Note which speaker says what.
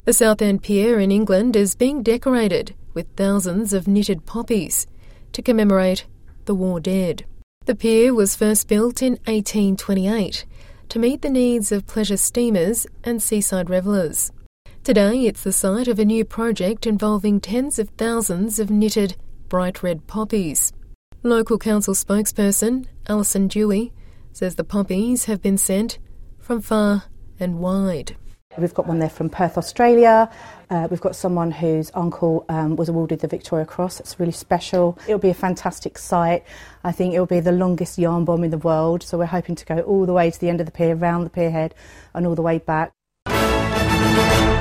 Speaker 1: The Southend Pier in England is being decorated with thousands of knitted poppies to commemorate the war dead. The pier was first built in 1828 to meet the needs of pleasure steamers and seaside revellers. Today it's the site of a new project involving tens of thousands of knitted bright red poppies. Local council spokesperson Alison Dewey says the poppies have been sent from far and wide.
Speaker 2: We've got one there from Perth, Australia. We've got someone whose uncle was awarded the Victoria Cross. It's really special. It'll be a fantastic site. I think it'll be the longest yarn bomb in the world. So we're hoping to go all the way to the end of the pier, round the pier head and all the way back.